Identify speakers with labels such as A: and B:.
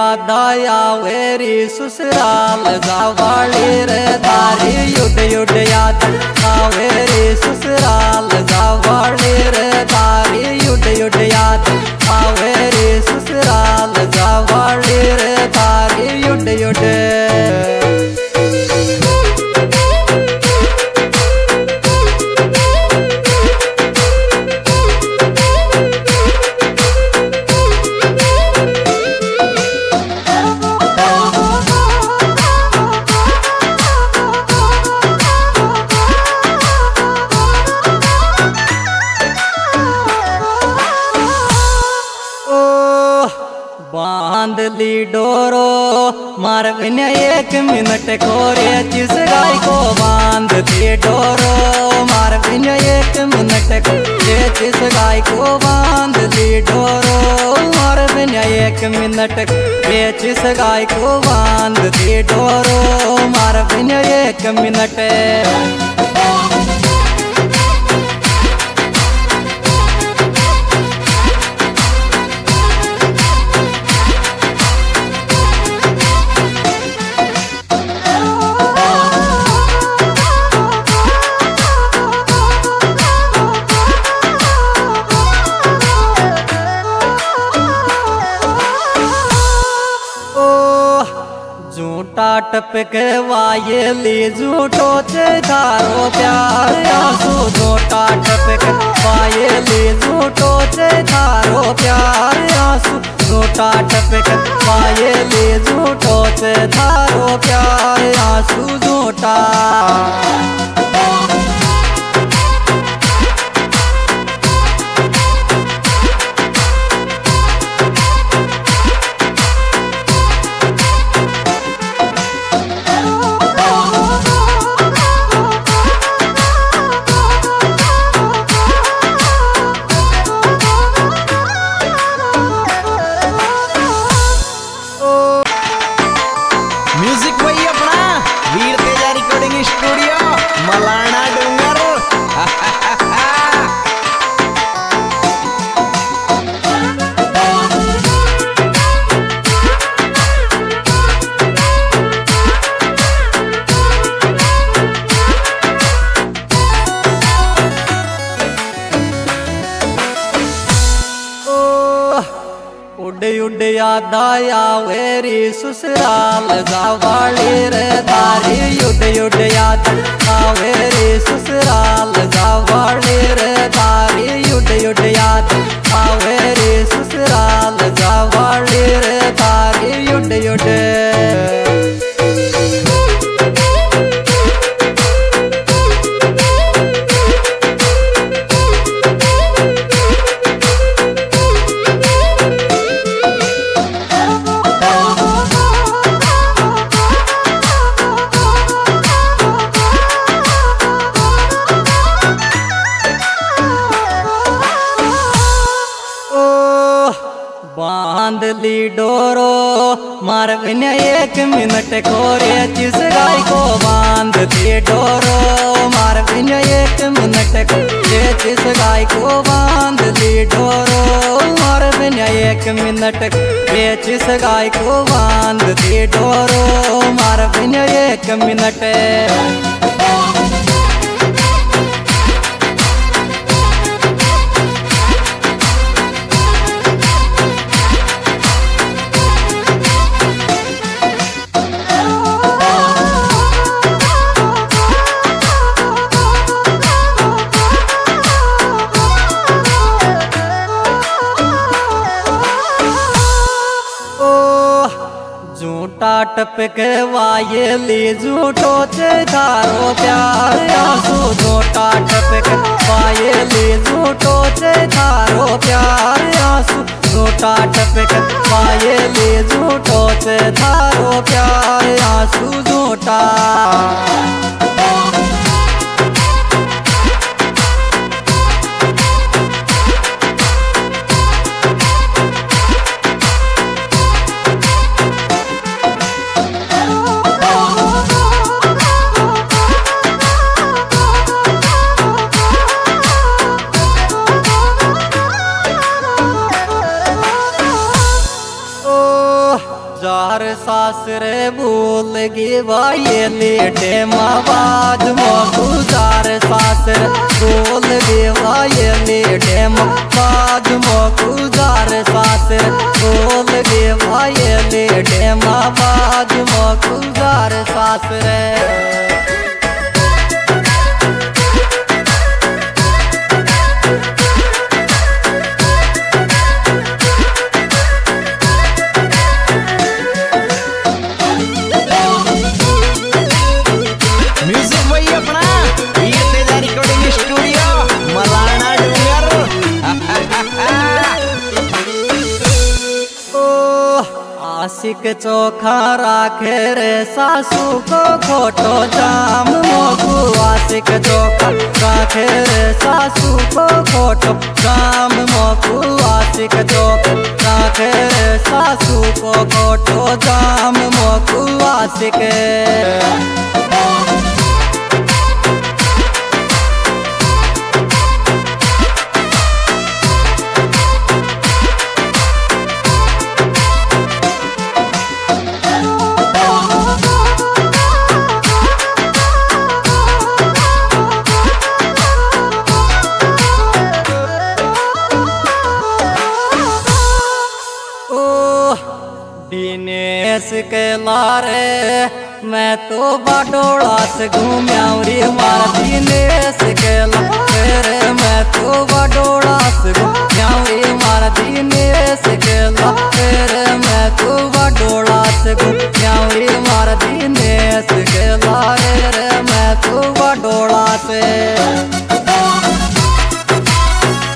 A: याद आवेरी ससुराल जावाली रे तारी युड युड याद आवेरी ससुराल जावाली रे तारी युड युड याद आवेरी ससुराल जावाली रे तारी युड युड। बांध ली डोरो मार बिना एक मिनट को रे जिस गाय को बांध ली डोरो मार बिना एक मिनट को रे जिस गाय को बांध ली डोरो मार बिना एक मिनट रे जिस गाय को बांध ली डोरो मार बिना एक मिनट। झूठा टपक वायली झूठो चे थारो प्यार आंसू झूठा टपक वायली झूठो चे थारो प्यार आंसू झूठा टपक वायली झूठो चे थारो प्यार आंसू झूठा।
B: म्यूजिक वही अपना वीर तेजा रिकॉर्डिंग स्टूडियो मलाना डूंगर।
A: उड उड याद आवेरी ससुराल जावाली रे तारी युड युड याद आवेरी ससुराल जावाली रे तारी युड युड याद आवेरी ससुराल जावाली रे तारी युड युड। बांध ली डोरो मार बिना एक मिनट को रे जिस गाय को बांध ली डोरो मार बिना एक मिनट को रे जिस गाय को बांध ली डोरो मार बिना एक मिनट रे जिस गाय को बांध ली डोरो मार बिना एक मिनट। झूठा टपक वायली झूठो चे थारो प्यार आंसू झूठा टपक वायली झूठो चे थारो प्यार आंसू झूठा टपक वायली झूठो चे थारो प्यार आंसू झूठा। सासरे भूल गी भाई लेटे मावाज मो गुजार सासरे भूल गी भाई लेटे मावाज मो गुजार सासरे भूल गी भाई लेटे मावाज मो गुजार सासरे आशिक चोखा राखे रे सासू को खोटो जाम मोगू आशिक चोखा राखे रे सासू को खोटो जाम मोगू आशिक चोखा राखे रे सासू को खोटो जाम मोगू आशिक दिनेश के लारे मैं तो बाडोला से घूम्याऊरी मार दिनेश